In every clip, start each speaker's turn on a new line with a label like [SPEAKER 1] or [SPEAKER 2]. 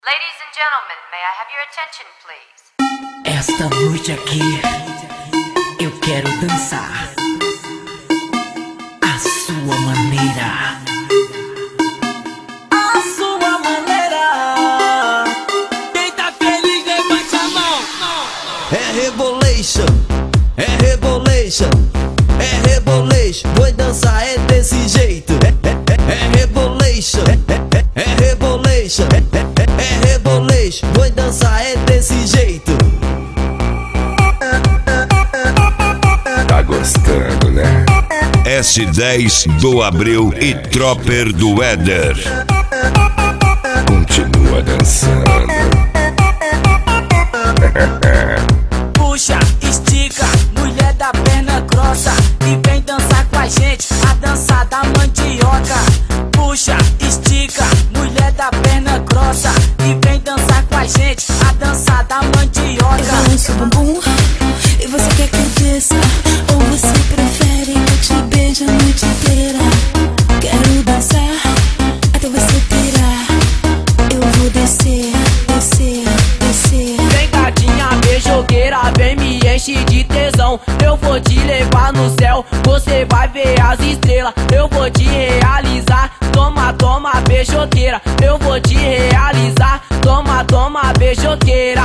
[SPEAKER 1] Ladies and gentlemen, may I have your attention, please?
[SPEAKER 2] Esta noite aqui eu quero dançar a sua maneira. A sua maneira. Quem tá feliz levante a mão.
[SPEAKER 3] É rebolation, é rebolation, é rebolation. Vou dançar é desse jeito. É rebolation, é rebolation, é rebolation. Vou dançar é desse jeito.
[SPEAKER 4] Tá gostando, né?
[SPEAKER 5] S10 do Abreu e Tropper do Éder.
[SPEAKER 4] Continua dançando.
[SPEAKER 2] Puxa, estica, mulher da perna grossa, e vem dançar com a gente, a dança da mandioca. Puxa, estica, mulher da perna grossa, e vem dançar com a gente, a dança da mandioca.
[SPEAKER 6] Eu balanço o bumbum e você quer que eu desça, ou você prefere que eu te beije a noite inteira? Quero dançar até você pirar. Eu vou descer, descer, descer.
[SPEAKER 2] Vem gatinha beijoqueira, vem me enche de tesão. Eu vou te levar no céu, você vai ver as estrelas. Eu vou te realizar, toma, toma beijoqueira. Eu vou te realizar, toma, toma beijoqueira.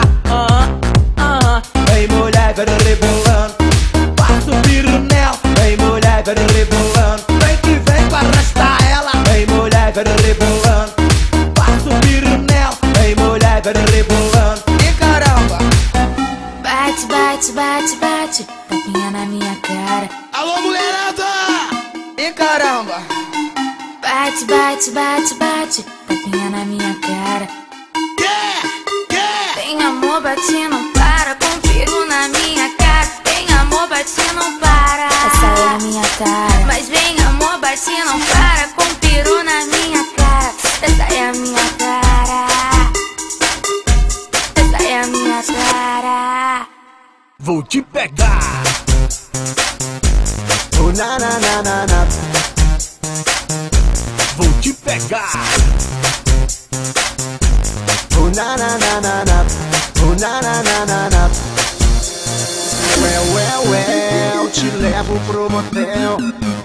[SPEAKER 3] Vem mulher, vai rebolando, passa o tiro nela. Vem mulher, vai rebolando, vem que vem pra arrastar ela. Vem mulher, vai rebolando, passa o tiro nela. Vem mulher, vai rebolando. E caramba!
[SPEAKER 6] Bate, bate, bate, bate, tapinha na minha cara.
[SPEAKER 3] Alô mulherada! E caramba!
[SPEAKER 6] Bate, bate, bate, bate, tapinha na minha cara. Tem amor, bate, não para, com perigo na minha cara. Tem amor, bate, não para. Essa é a minha cara. Mas vem amor, bate, não para, com peru na minha cara. Essa é a minha cara. Essa é a minha cara.
[SPEAKER 3] Vou te pegar! Oh na na na na na. Vou te pegar! Oh na na na na na. Oh na na na na na. Eu te levo pro motel.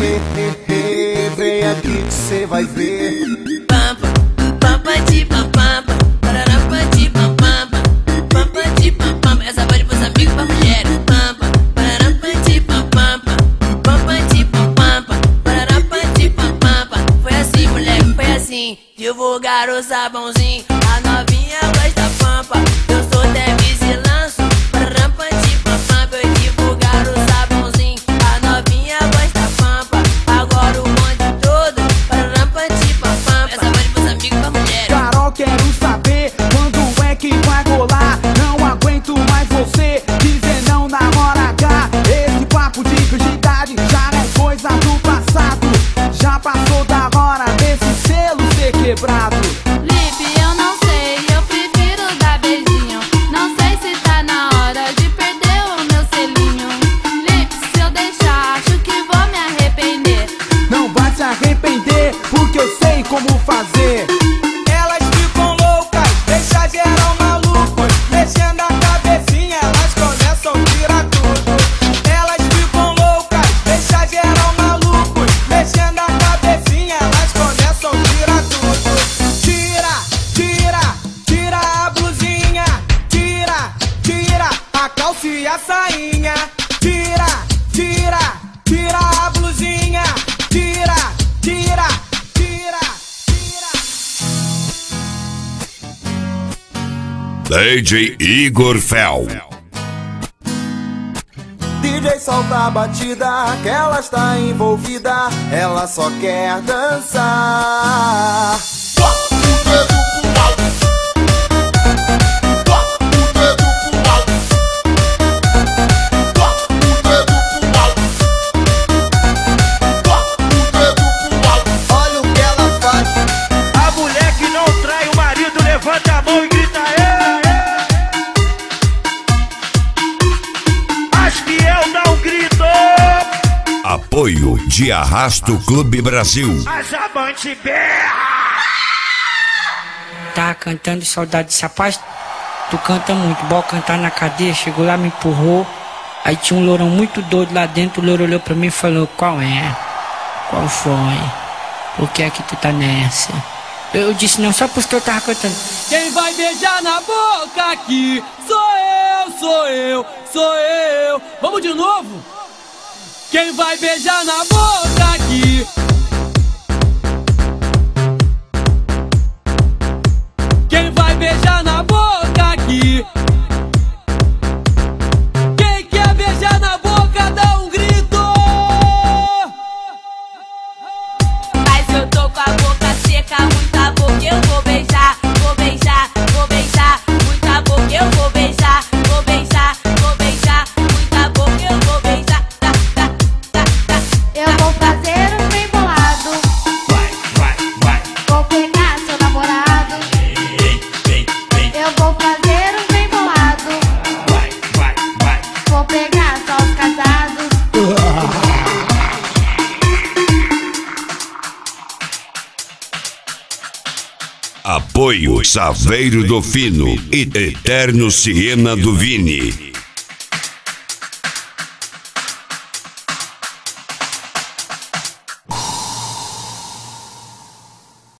[SPEAKER 3] Vem aqui que cê vai ver.
[SPEAKER 7] Pampa, pampa de pampampa, pararapa de pampampa, pampa de pampampa. Essa voz pros amigos, pra mulheres. Pampa, pararapa de pampampa, pampa de pampampa, pararapa de pampampa. Foi assim, moleque, foi assim. Divulgar o sabãozinho, a novinha gosta pampa. Eu sou Demis e lanço, pararapa de pampampa. Eu divulgar o sabãozinho, a novinha gosta pampa. Agora o mundo todo, pararapa de pampampa. Essa voz pros amigos, pra mulheres.
[SPEAKER 8] Carol, quero saber quando é que vai rolar. Não aguento mais você dizer não na hora H. Esse papo de virgindade já não é coisa do passado. Já passou da hora desse selo ser quebrado.
[SPEAKER 6] Lipe, eu não sei, eu prefiro dar beijinho. Não sei se tá na hora de perder o meu selinho. Lipe, se eu deixar, acho que vou me arrepender.
[SPEAKER 8] Não vai se arrepender, porque eu sei como fazer. Elas ficam loucas, deixa geral maluco. Mexendo a cabecinha, elas começam a tirar tudo. Elas ficam loucas, deixa geral maluco. Mexendo a cabecinha, elas começam a tirar tudo. Tira, tira, tira a blusinha. Tira, tira a calça e a sainha. Tira, tira, tira a blusinha. Tira, tira, tira, tira.
[SPEAKER 5] DJ Igor Fel.
[SPEAKER 3] DJ solta a batida, que ela está envolvida. Ela só quer dançar. Olha o que ela faz.
[SPEAKER 8] A mulher que não trai o marido, levanta a mão e grita as fiel dá um grito.
[SPEAKER 5] Apoio de Arrasto Clube Brasil.
[SPEAKER 8] As amantes berra.
[SPEAKER 2] tava cantando Saudade desse rapaz. Tu canta muito, bora cantar na cadeia. Chegou lá, me empurrou. Aí tinha um lourão muito doido lá dentro. O louro olhou pra mim e falou: qual é? Qual foi? Por que é que tu tá nessa? Eu disse não, só porque eu tava cantando.
[SPEAKER 8] Quem vai beijar na boca aqui sou eu, sou eu, sou eu. Vamos de novo? Quem vai beijar na boca aqui? Quem vai beijar na boca aqui? Quem quer beijar na boca dá um grito.
[SPEAKER 7] Mas eu tô com a boca seca, muita boca eu vou beijar, vou beijar, vou beijar, muita boca eu vou beijar, vou beijar, vou beijar, muita boca eu vou beijar. Tá, tá, tá, tá.
[SPEAKER 9] Eu vou fazer um bem bolado. Vou pegar seu namorado. Eu vou fazer um bem bolado. Vou pegar só os casados.
[SPEAKER 5] Apoio Saveiro do Fino e Eterno Siena do Vini.